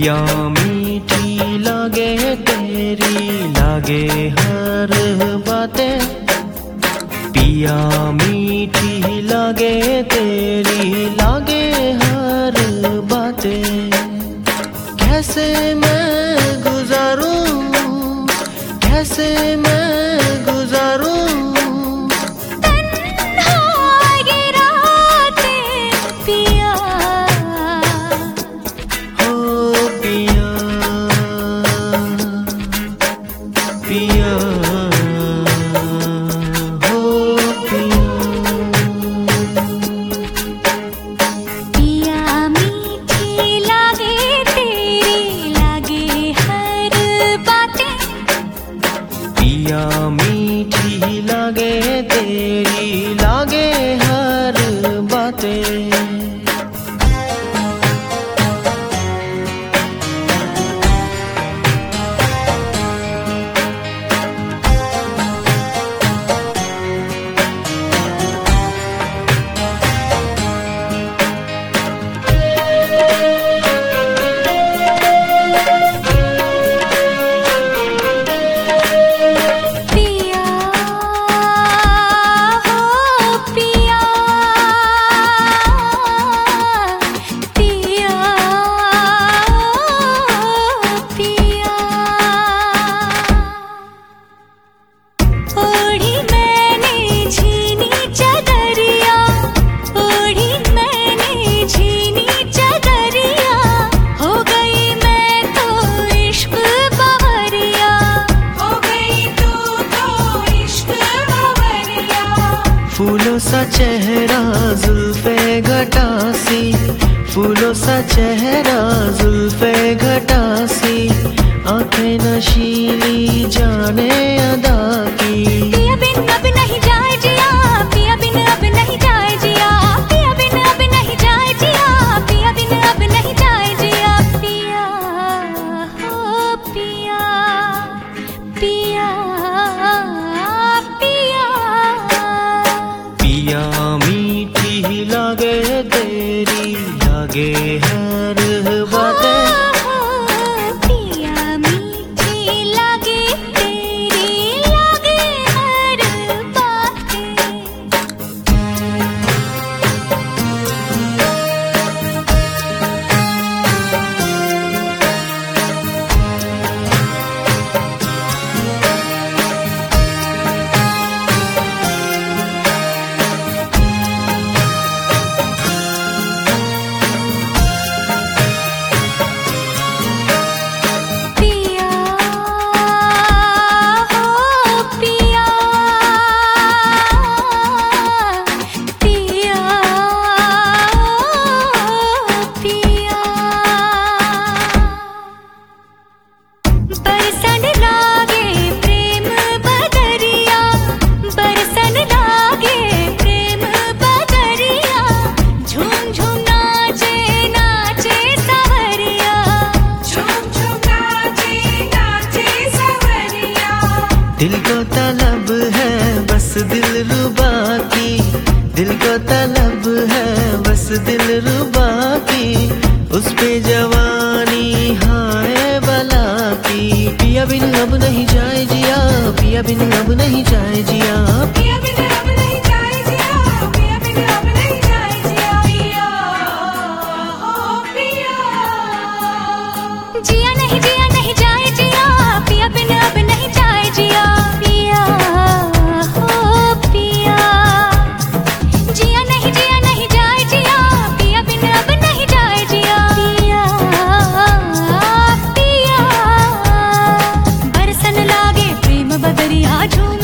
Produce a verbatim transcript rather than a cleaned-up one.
पिया मीठी लागे तेरी लागे हर बातें, पिया मीठी लागे तेरी लागे हर बातें। कैसे मैं गुजारूं, कैसे मैं गुजारूं पिया हो पिया। पिया मीठी लागे तेरी लागे हर बातें, पिया मीठी लागे तेरी लागे हर बातें। फूलों सा चेहरा जुल्फे घटासी, फूलों सा चेहरा जुल्फे घटासी, आंखें नशीली जाने अदा की। पिया बिन अब नहीं जाए जिया, पिया बिन अब नहीं जाए जिया, पिया बिन अब नहीं जाए जिया, पिया बिन अब नहीं जाए जिया। पिया हो पिया, पिया पिया मीठी लागे तेरी लागे हर बातें, पिया मीठी लागे तेरी लागे हर बातें। बरसन लागे प्रेम बदरिया, बरसन लागे प्रेम बदरिया, झूम झूम नाचे नाचे सवरिया, झूम झूम नाचे नाचे सवरिया। दिल को तलब है बस दिल रुबा की, दिल को तलब है बस दिल रुबा की, उस पे जवानी हाय बला की। पिया बिन अब नहीं जाए जिया, पिया बिन अब नहीं जाए जिया, पिया बिन अब नहीं जाए जिया, पिया बिन अब नहीं जाए जिया। पिया हो पिया, जिया नहीं जिया नहीं जाए जिया, पिया बिन अब नहीं जाए जिया। पिया हो पिया, जिया नहीं जिया नहीं जाए जिया, पिया बिन अब नहीं जाए जिया। पिया पिया बरसन लागे प्रेम बदरिया, झूम